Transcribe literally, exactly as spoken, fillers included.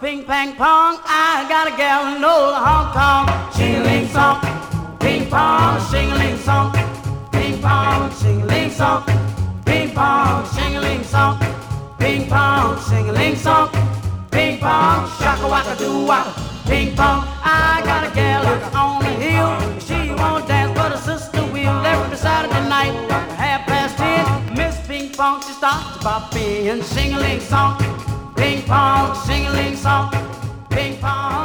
ping pang pong. I got a gal who knows Hong Kong. Shing-a-ling song, ping pong, shing-a-ling song, ping pong, shing-a-ling song, ping pong, shing-a-ling song, ping pong, shing-a-ling song, ping pong, shaka waka doo waka, ping pong. I got a gal that's on the hill. She won't dance, but her sister will. Every Saturday night, half past ten, Miss Ping Pong, she starts to pop in. Shing-a-ling song, ping pong, shing-a-ling song, ping pong.